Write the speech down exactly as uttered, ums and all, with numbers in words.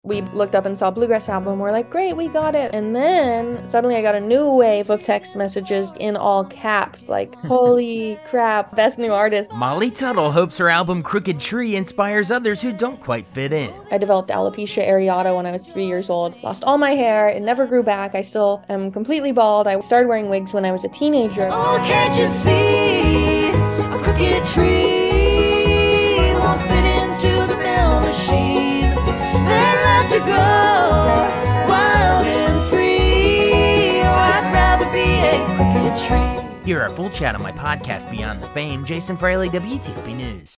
We looked up and saw Bluegrass Album. We're like, great, we got it. And then suddenly I got a new wave of text messages in all caps, like, holy crap, best new artist. Molly Tuttle hopes her album Crooked Tree inspires others who don't quite fit in. I developed alopecia areata when I was three years old. Lost all my hair. It never grew back. I still am completely bald. I started wearing wigs when I was a teenager. Oh, can't you see a crooked tree won't fit into the mill machine? They're left to grow wild and free. Oh, I'd rather be a crooked tree. Hear our full chat on my podcast Beyond the Fame. Jason Fraley, W T O P News.